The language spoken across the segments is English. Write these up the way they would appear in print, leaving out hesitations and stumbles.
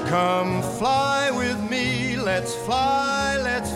Come fly with me, let's fly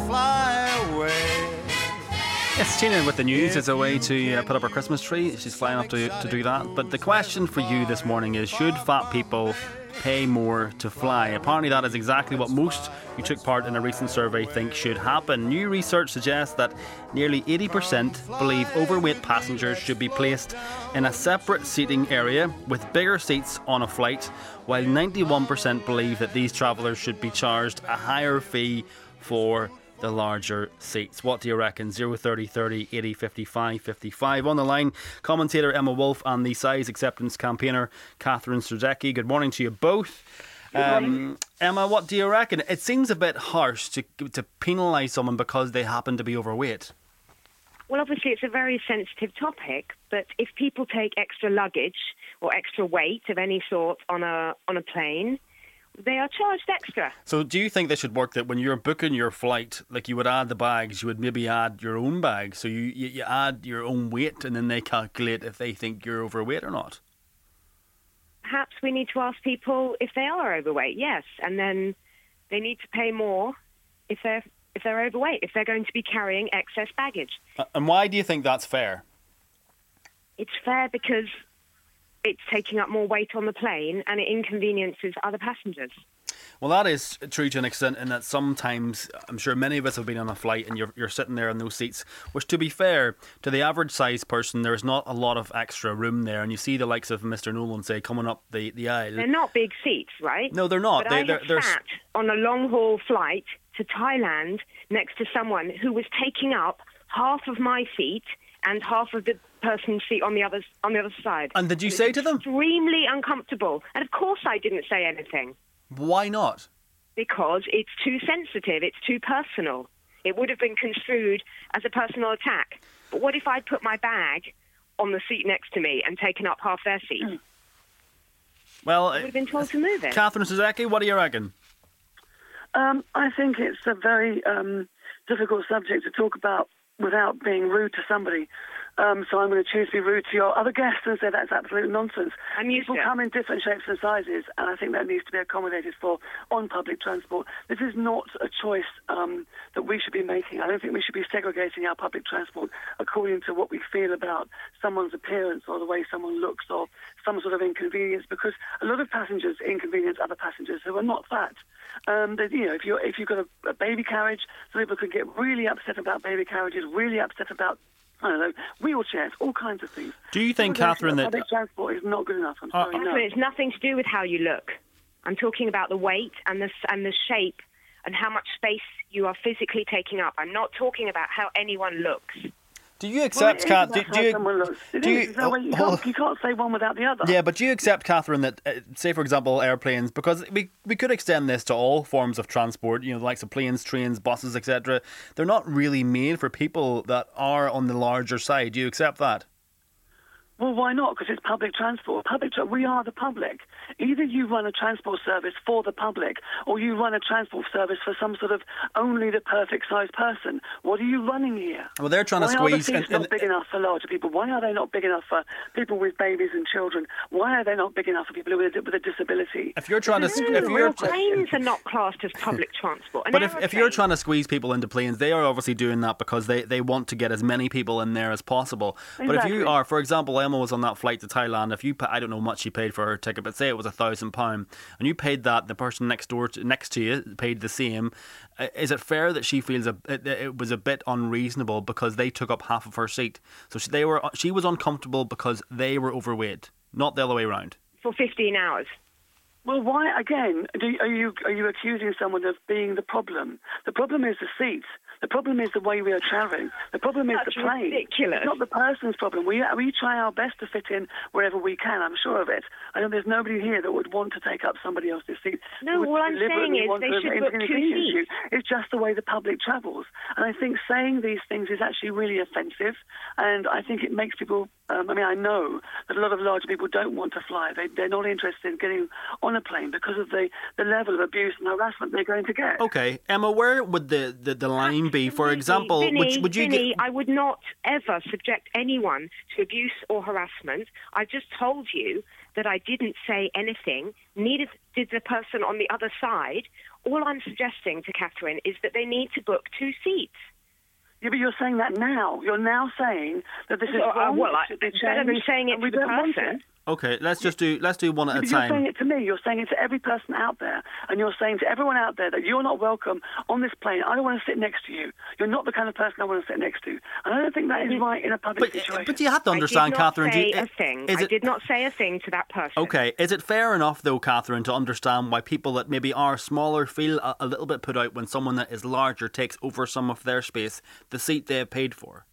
away. Yes, Tina in with the news. It's a way to put up her Christmas tree. She's flying off to do that. But the question for you this morning is, should fat people pay more to fly? Apparently that is exactly what most who took part in a recent survey think should happen. New research suggests that nearly 80% believe overweight passengers should be placed in a separate seating area with bigger seats on a flight, while 91% believe that these travellers should be charged a higher fee for the larger seats. What do you reckon? 030 30 80 55 55. On the line, commentator Emma Wolfe and the size acceptance campaigner Catherine Strzelecki. Good morning to you both. Emma, what do you reckon? It seems a bit harsh to penalise someone because they happen to be overweight. Well, obviously it's a very sensitive topic, but if people take extra luggage or extra weight of any sort on a plane, they are charged extra. So do you think they should work that when you're booking your flight, like you would add the bags, you would maybe add your own bag? So you add your own weight and then they calculate if they think you're overweight or not? Perhaps we need to ask people if they are overweight, yes. And then they need to pay more if they're overweight, if they're going to be carrying excess baggage. And why do you think that's fair? It's fair because it's taking up more weight on the plane and it inconveniences other passengers. Well, that is true to an extent in that sometimes, I'm sure many of us have been on a flight and you're sitting there in those seats, which to be fair, to the average sized person, there's not a lot of extra room there. And you see the likes of Mr. Nolan, say, coming up the aisle. They're not big seats, right? No, they're not. But I have sat on a long-haul flight to Thailand next to someone who was taking up half of my seat and half of the person's seat on the other side. And did you say to them? Extremely uncomfortable. And of course I didn't say anything. Why not? Because it's too sensitive, it's too personal. It would have been construed as a personal attack. But what if I put my bag on the seat next to me and taken up half their seat? Well, I would have been told to move it. Catherine Strzelecki, what do you reckon? I think it's a very difficult subject to talk about without being rude to somebody. So I'm going to choose to be rude to your other guest and say that's absolute nonsense. People come in different shapes and sizes, and I think that needs to be accommodated for on public transport. This is not a choice that we should be making. I don't think we should be segregating our public transport according to what we feel about someone's appearance or the way someone looks or some sort of inconvenience, because a lot of passengers inconvenience other passengers who are not fat. If you've got a baby carriage, some people can get really upset about baby carriages, really upset about, I don't know, wheelchairs, all kinds of things. Do you think, Catherine, that public transport is not good enough? I'm sorry, no. It's nothing to do with how you look. I'm talking about the weight and the shape and how much space you are physically taking up. I'm not talking about how anyone looks. Do you accept, Catherine? You can't say one without the other. Yeah, but do you accept, Catherine, that, say, for example, airplanes, because we could extend this to all forms of transport, the likes of planes, trains, buses, etc. They're not really made for people that are on the larger side. Do you accept that? Well, why not? Because it's public transport. We are the public. Either you run a transport service for the public or you run a transport service for some sort of only the perfect sized person. What are you running here? Well, they're trying to squeeze... Why are the seats not big enough for larger people? Why are they not big enough for people with babies and children? Why are they not big enough for people with a disability? If you're trying to... Planes are not classed as public transport. But if you're trying to squeeze people into planes, they are obviously doing that because they want to get as many people in there as possible. Exactly. But if you are, for example, Emma was on that flight to Thailand. If you, I don't know how much she paid for her ticket, but say it was £1,000, and you paid that, the person next to you paid the same. Is it fair that she feels it was a bit unreasonable because they took up half of her seat? So she was uncomfortable because they were overweight, not the other way around. For 15 hours. Well, why again? Are you accusing someone of being the problem? The problem is the seats. The problem is the way we are travelling. The problem is the plane. Ridiculous. It's not the person's problem. We try our best to fit in wherever we can. I'm sure of it. I know there's nobody here that would want to take up somebody else's seat. No, what I'm saying is they should book 2 seats. It's just the way the public travels. And I think saying these things is actually really offensive. And I think it makes people I know that a lot of larger people don't want to fly. They're not interested in getting on a plane because of the level of abuse and harassment they're going to get. Okay, Emma, where would the line be? For example, Vinny, would you Vinny, get... I would not ever subject anyone to abuse or harassment. I just told you that I didn't say anything, neither did the person on the other side. All I'm suggesting to Catherine is that they need to book 2 seats. Yeah, but you're saying that now. You're now saying that this is wrong. Better than saying it to the person. Okay, let's do one at a You're time. saying it to me. You're saying it to every person out there, and you're saying to everyone out there that you're not welcome on this plane. I don't want to sit next to you. You're not the kind of person I want to sit next to, and I don't think that is right in a public situation. But you have to understand, Catherine. I did not say a thing to that person. Okay, is it fair enough though, Catherine, to understand why people that maybe are smaller feel a little bit put out when someone that is larger takes over some of their space, the seat they have paid for?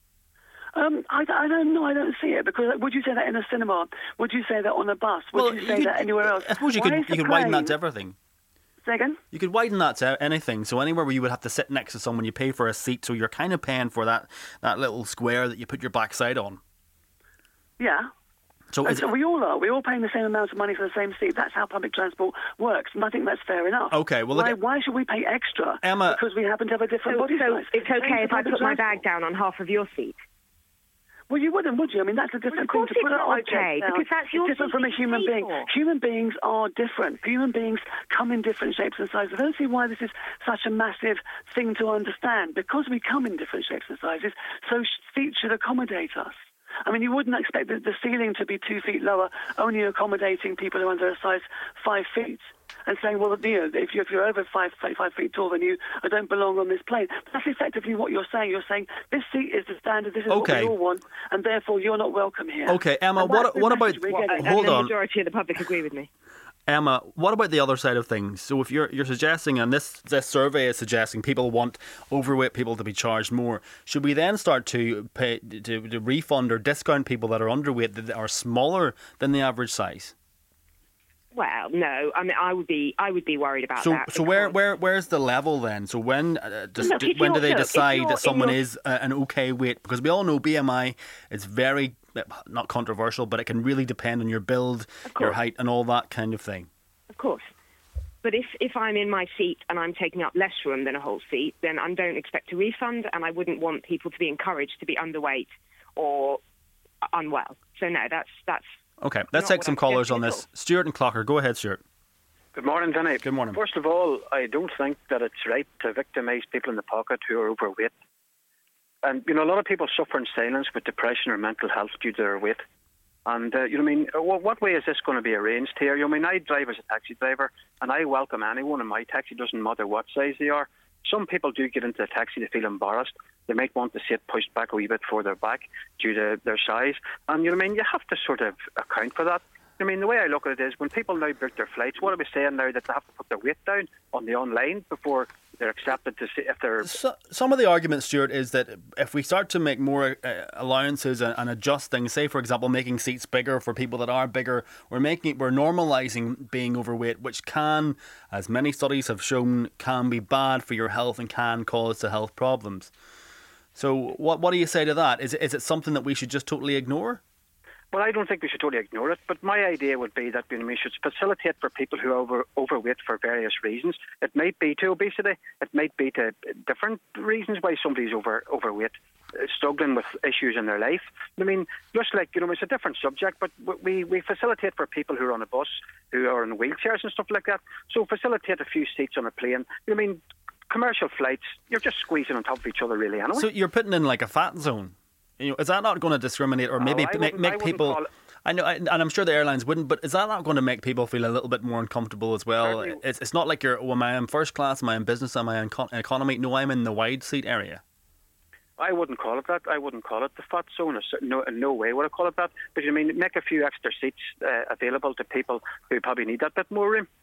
I don't know. I don't see it, because would you say that in a cinema? Would you say that on a bus? Would you say that anywhere else? I suppose you could widen that to everything. Say again? You could widen that to anything. So anywhere where you would have to sit next to someone, you pay for a seat, so you're kind of paying for that little square that you put your backside on. Yeah. So we all are. We're all paying the same amount of money for the same seat. That's how public transport works, and I think that's fair enough. Okay, well, why should we pay extra, Emma, because we happen to have a different body size? So it's okay if I put my bag down on half of your seat? Well, you wouldn't, would you? I mean, that's a different thing to put an object down. Because that's your different from a human being. Human beings are different. Human beings come in different shapes and sizes. I don't see why this is such a massive thing to understand. Because we come in different shapes and sizes, so seats should accommodate us. I mean, you wouldn't expect the ceiling to be 2 feet lower, only accommodating people who are under a size 5 feet. And saying, well, if you're over 5 feet tall, then you don't belong on this plane. That's effectively what you're saying. You're saying this seat is the standard, this is what we all want, and therefore you're not welcome here. Okay, Emma, what about... Hold on. The majority of the public agree with me. Emma, what about the other side of things? So if you're suggesting, and this survey is suggesting people want overweight people to be charged more, should we then start to pay to refund or discount people that are underweight that are smaller than the average size? Well, no. I mean, I would be worried about that. So where's the level then? So when do they decide that someone is an okay weight? Because we all know BMI is very, not controversial, but it can really depend on your build, your height, and all that kind of thing. Of course. But if I'm in my seat and I'm taking up less room than a whole seat, then I don't expect a refund, and I wouldn't want people to be encouraged to be underweight or unwell. So no, that's okay, let's take some callers on this. Stuart and Clocker, go ahead, Stuart. Good morning, Vinny. Good morning. First of all, I don't think that it's right to victimise people in the pocket who are overweight. And, a lot of people suffer in silence with depression or mental health due to their weight. And, what way is this going to be arranged here? I drive as a taxi driver, and I welcome anyone in my taxi, doesn't matter what size they are. Some people do get into the taxi, they feel embarrassed. They might want to sit pushed back a wee bit further back due to their size. And, you have to sort of account for that. The way I look at it is when people now book their flights, what are we saying now, that they have to put their weight down on the online before they're accepted to see if they're... Some of the argument, Stuart, is that if we start to make more allowances and adjust things, say, for example, making seats bigger for people that are bigger, we're normalising being overweight, which can, as many studies have shown, can be bad for your health and can cause health problems. So what do you say to that? Is it something that we should just totally ignore? Well, I don't think we should totally ignore it, but my idea would be that we should facilitate for people who are overweight for various reasons. It might be to obesity, it might be to different reasons why somebody's overweight, struggling with issues in their life. Just like, it's a different subject, but we facilitate for people who are on a bus, who are in wheelchairs and stuff like that. So facilitate a few seats on a plane. Commercial flights, you're just squeezing on top of each other, really, anyway. So you're putting in like a fat zone. Is that not going to discriminate or maybe make people... I know, and I'm sure the airlines wouldn't, but is that not going to make people feel a little bit more uncomfortable as well? It's not like am I in first class, am I in business, am I in economy? No, I'm in the wide seat area. I wouldn't call it that. I wouldn't call it the fat zone. In no way would I call it that. But make a few extra seats available to people who probably need that bit more room.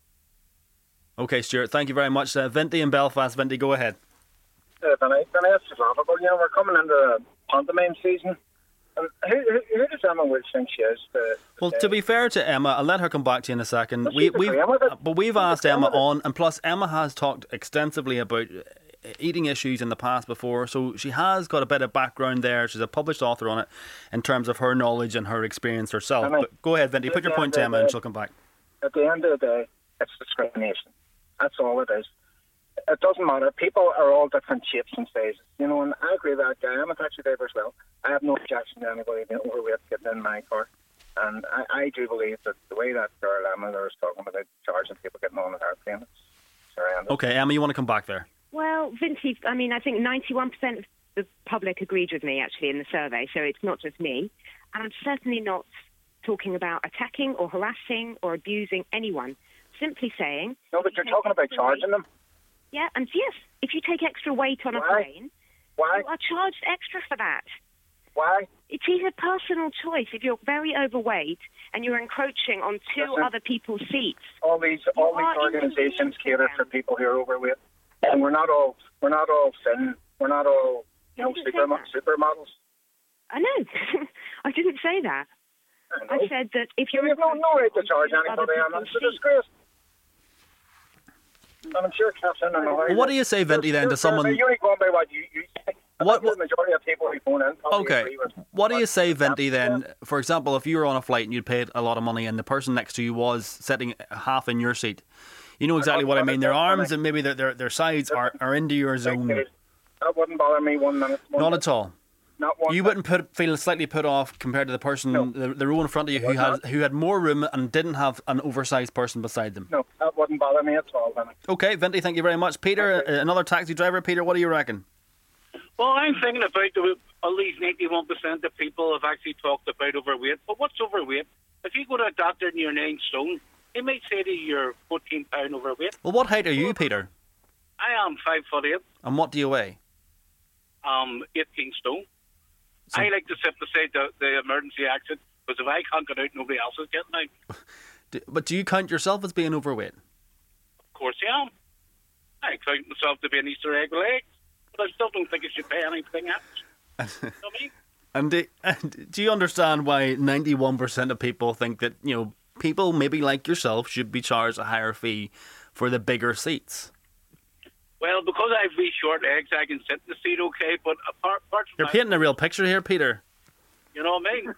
Okay, Stuart, thank you very much. Vinty in Belfast. Vinty, go ahead. Can I ask you something? We're coming into pantomime season. And who does Emma Wills think she is? Well, to be fair to Emma, I'll let her come back to you in a second. We've asked Emma on, and plus Emma has talked extensively about eating issues in the past before, so she has got a bit of background there. She's a published author on it in terms of her knowledge and her experience herself. But go ahead, Vinty, put your point to Emma and she'll come back. At the end of the day, it's discrimination. That's all it is. It doesn't matter. People are all different shapes and sizes, and I agree with that guy. I'm a taxi driver as well. I have no objection to anybody being overweight getting in my car. And I do believe that the way that girl Emma there was talking about charging people getting on an airplane, it's horrendous. Okay, Emma, you want to come back there? Well, Vinty, I mean, I think 91% of the public agreed with me, actually, in the survey, so it's not just me. And I'm certainly not talking about attacking or harassing or abusing anyone. Simply saying... No, but you're talking about charging them. Yeah, and yes, if you take extra weight on a plane, you are charged extra for that. Why? It is a personal choice. If you're very overweight and you're encroaching on two other people's seats, all these organisations cater for people who are overweight, and we're not all thin. We're not all supermodels. I know. I didn't say that. I said that if you're no right to charge anybody, and it's a disgrace. And I'm sure Catherine and well, what do you say, Vinty, then to someone? You're only going by what you think. What the majority of people who phone in okay. What do you say, Vinty, then? For example, if you were on a flight and you'd paid a lot of money and the person next to you was sitting half in your seat, you know exactly what I mean. Their arms and maybe their sides are into your zone. That wouldn't bother me 1 minute. Not at all. Not one. You wouldn't feel slightly put off compared to the person, the row in front of you who had more room and didn't have an oversized person beside them. No, that wouldn't bother me at all. Then. Okay, Vinty, thank you very much. Peter, another taxi driver. Peter, what do you reckon? Well, I'm thinking about at least 91% of people have actually talked about overweight. But what's overweight? If you go to a doctor and you're 9 stone, he might say to you you're 14 pound overweight. Well, what height are you, Peter? I am 5'8". And what do you weigh? 18 stone. So, I like to sit beside the emergency exit because if I can't get out, nobody else is getting out. But do you count yourself as being overweight? Of course I am. I count myself to be an Easter egg with legs, but I still don't think I should pay anything else. You know what I mean? And do you understand why 91% of people think that, people maybe like yourself should be charged a higher fee for the bigger seats? Well, because I have wee short legs, I can sit in the seat okay, but apart from You're painting a real picture here, Peter. You know what I mean?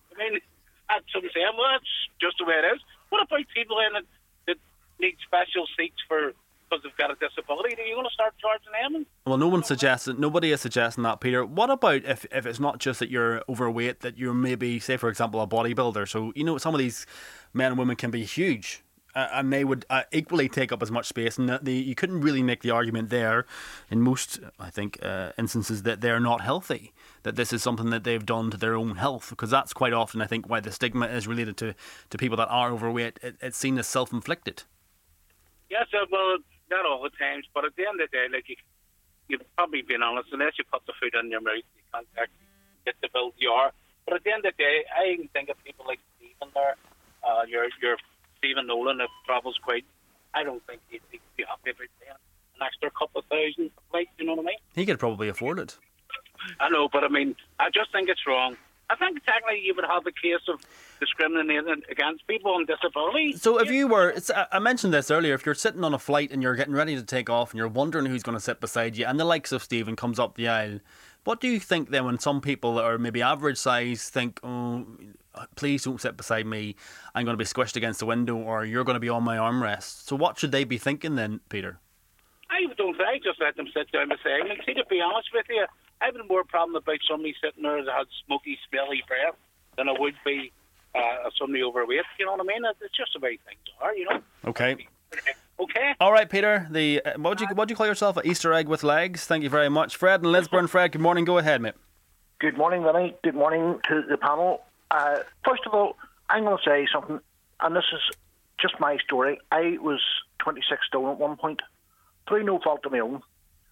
That's what I'm saying. Well, that's just the way it is. What about people that need special seats because they've got a disability? Are you going to start charging them? Well, nobody is suggesting that, Peter. What about if it's not just that you're overweight, that you're maybe, say, for example, a bodybuilder? So, some of these men and women can be huge. And they would equally take up as much space, and you couldn't really make the argument there, in most, I think, instances, that they're not healthy, that this is something that they've done to their own health, because that's quite often, I think, why the stigma is related to people that are overweight. It's seen as self-inflicted. Yes, well, not all the times, but at the end of the day, you've probably been honest, unless you put the food in your mouth, you can't actually get the build you are. But at the end of the day, I even think of people like Stephen there, your Stephen Nolan, that travels quite. I don't think he'd be happy about paying an extra couple of thousand a flight, you know what I mean? He could probably afford it. I know, but I just think it's wrong. I think technically you would have a case of discriminating against people on disability. So if you were, I mentioned this earlier, if you're sitting on a flight and you're getting ready to take off and you're wondering who's going to sit beside you, and the likes of Stephen comes up the aisle, what do you think then when some people that are maybe average size think, oh, please don't sit beside me, I'm going to be squished against the window, or you're going to be on my armrest? So what should they be thinking then, Peter? I just let them sit down beside me. See, to be honest with you, I have more problem about somebody sitting there that has smoky, smelly breath than I would be somebody overweight. You know what I mean? It's just the way things are, Okay. Okay. All right, Peter. What do you call yourself? An Easter egg with legs? Thank you very much. Fred in Lisburn. Fred, good morning. Go ahead, mate. Good morning, Vinny. Good morning to the panel. First of all, I'm going to say something, and this is just my story. I was 26 stone at one point, through no fault of my own.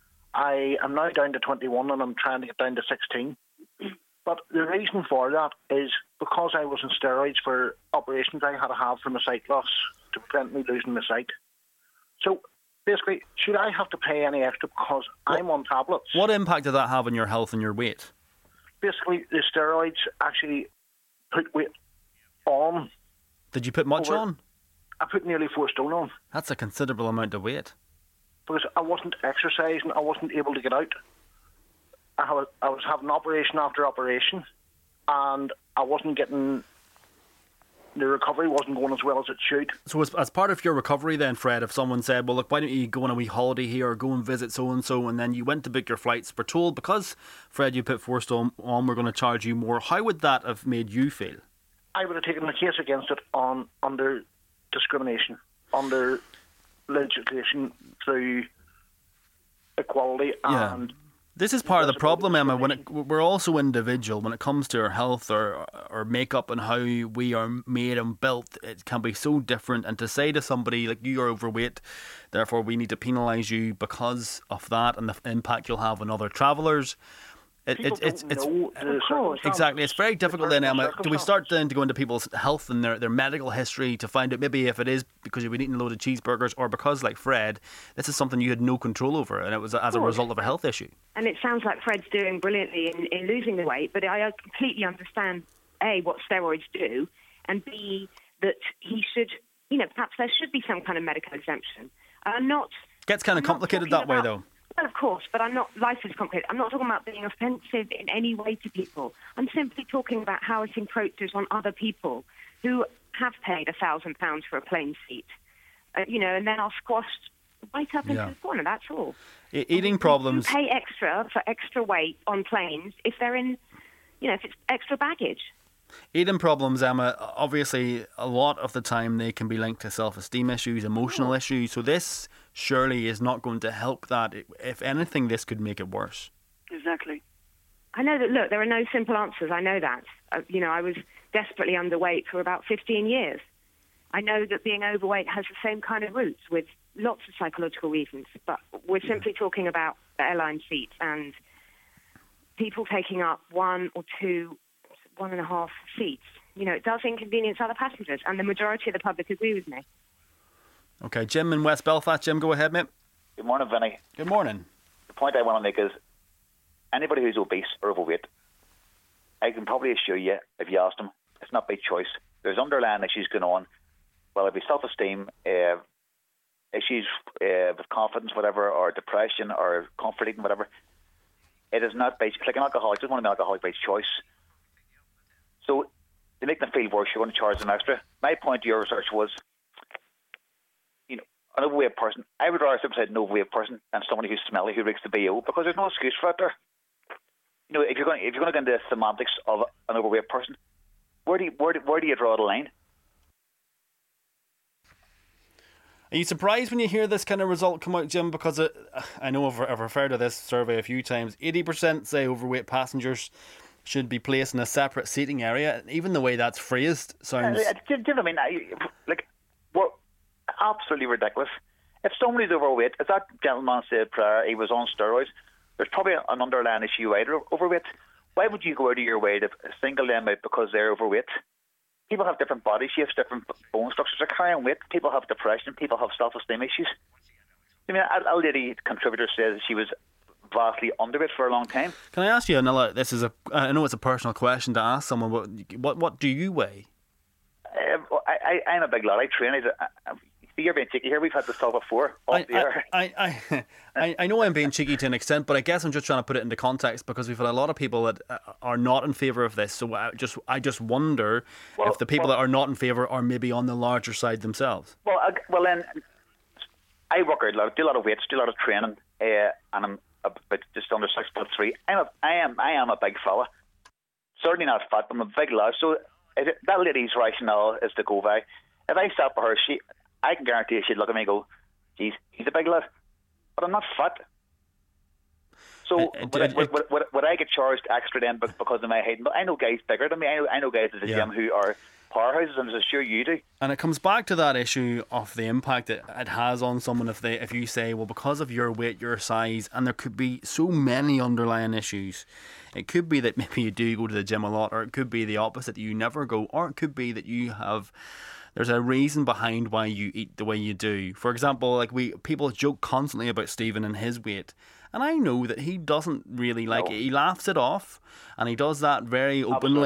I am now down to 21 and I'm trying to get down to 16. But the reason for that is because I was on steroids for operations I had to have for my sight loss to prevent me losing my sight. So basically, should I have to pay any extra because I'm on tablets? What impact did that have on your health and your weight? Basically, the steroids actually put weight on. Did you put much on? I put nearly 4 stone on. That's a considerable amount of weight. because I wasn't exercising, I wasn't able to get out. I was having operation after operation, and I wasn't getting... The recovery wasn't going as well as it should. So as part of your recovery then, Fred, if someone said, well, look, why don't you go on a wee holiday here or go and visit so-and-so, and then you went to book your flights, were told, because, Fred, you put forced on, we're going to charge you more, how would that have made you feel? I would have taken a case against it under discrimination, under legislation through equality and... This is part of the problem, Emma. We're also individual when it comes to our health or makeup and how we are made and built. It can be so different. And to say to somebody like, you are overweight, therefore we need to penalise you because of that and the impact you'll have on other travellers. It's exactly. It's very difficult then, Emma. Do we start then to go into people's health and their medical history to find out maybe if it is because you've been eating a load of cheeseburgers, or because, like Fred, this is something you had no control over and it was as a result of a health issue? And it sounds like Fred's doing brilliantly in losing the weight, but I completely understand, A, what steroids do, and B, that he should, perhaps there should be some kind of medical exemption. Gets kind of complicated that way, though. Well, of course, but life is complicated. I'm not talking about being offensive in any way to people. I'm simply talking about how it encroaches on other people who have paid £1,000 for a plane seat, and then are squashed right up into the corner, that's all. Eating problems... You pay extra for extra weight on planes if they're in, if it's extra baggage. Eating problems, Emma, obviously a lot of the time they can be linked to self-esteem issues, emotional issues, so this surely is not going to help that. If anything, this could make it worse. Exactly. I know that, look, there are no simple answers, I know that. I was desperately underweight for about 15 years. I know that being overweight has the same kind of roots with lots of psychological reasons, but we're simply talking about airline seats and people taking up 1 or 2, 1.5 seats. It does inconvenience other passengers, and the majority of the public agree with me. Okay, Jim in West Belfast. Jim, go ahead, mate. Good morning, Vinny. Good morning. The point I want to make is anybody who's obese or overweight, I can probably assure you, if you ask them, it's not by choice. There's underlying issues going on, whether it be self-esteem, issues with confidence, whatever, or depression, or comfort eating, whatever. It is not by, like an alcoholic, doesn't want to be an alcoholic by choice. So to make them feel worse, you're going to charge them extra. My point to your research was, an overweight person, I would rather sit beside an overweight person than somebody who's smelly, who reeks the BO, because there's no excuse for it there. If you're going to go into the semantics of an overweight person, where do you draw the line? Are you surprised when you hear this kind of result come out, Jim? Because I know I've referred to this survey a few times. 80% say overweight passengers should be placed in a separate seating area. Even the way that's phrased sounds... Do you know what I mean? We're absolutely ridiculous. If somebody's overweight, as that gentleman said prior, he was on steroids, there's probably an underlying issue with overweight. Why would you go out of your way to single them out because they're overweight? People have different body shapes, different bone structures. They're carrying weight. People have depression. People have self-esteem issues. I mean, a lady contributor says she was vastly underweight for a long time. Can I ask you another? I know it's a personal question to ask someone, but what do you weigh? I'm a big lad. I train. You're being cheeky here. We've had this talk before. I know I'm being cheeky to an extent, but I guess I'm just trying to put it into context because we've had a lot of people that are not in favour of this. So I just wonder if the people that are not in favour are maybe on the larger side themselves. Well, then I work out a lot, do a lot of weights, do a lot of training, and I'm about just under 6'3". I am a big fella. Certainly not fat, but I'm a big lad. So that lady's rationale is to go by. If I sat for her, I can guarantee she'd look at me and go, geez, he's a big lad. But I'm not fat. So would I get charged extra then because of my height? I know guys bigger than me. I know guys at the gym who are powerhouses, and I'm sure you do. And it comes back to that issue of the impact it has on someone if you say, well, because of your weight, your size, and there could be so many underlying issues. It could be that maybe you do go to the gym a lot, or it could be the opposite, that you never go, or it could be that there's a reason behind why you eat the way you do. For example, people joke constantly about Stephen and his weight, and I know that he doesn't really like it. He laughs it off, and he does that very openly.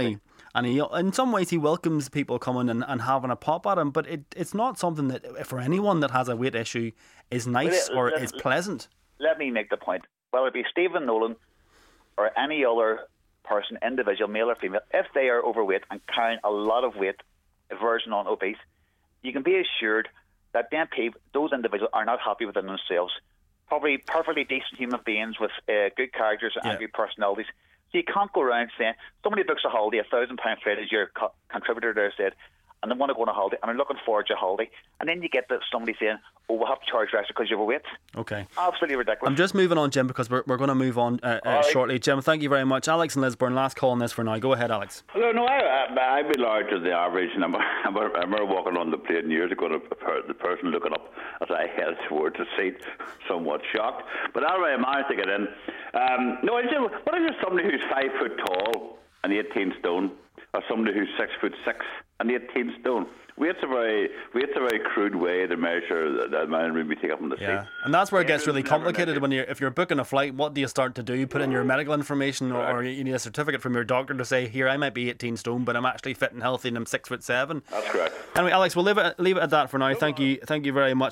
and in some ways he welcomes people coming and having a pop at him. But it's not something that for anyone that has a weight issue is nice or is pleasant. Let me make the point. Whether it be Stephen Nolan or any other person, individual, male or female, if they are overweight and carrying a lot of weight, version on obese, you can be assured that those individuals are not happy within themselves. Probably perfectly decent human beings with good characters and good personalities. So you can't go around saying somebody books a holiday, £1,000 flight as your contributor there said, and they want to go on a holiday and are looking forward to a holiday, and then you get somebody saying, "Oh, we'll have to charge extra because you're overweight." Okay, absolutely ridiculous. I'm just moving on, Jim, because we're going to move on shortly. Jim, thank you very much. Alex in Lisburn, last call on this for now. Go ahead, Alex. Hello, no, I belong to the average, and I remember walking on the plane years ago, the person looking up as I headed towards the seat, somewhat shocked. But anyway, I managed to get in. What is somebody who's 5 foot tall and 18 stone, or somebody who's 6'6" and 18 stone? Weight's a very crude way to measure the amount of room we take up in the seat. And that's where it gets really complicated if you're booking a flight. What do you start to do? Put in your medical information, or you need a certificate from your doctor to say, here, I might be 18 stone, but I'm actually fit and healthy and I'm 6'7". That's correct. Anyway, Alex, we'll leave it at that for now. Thank you very much.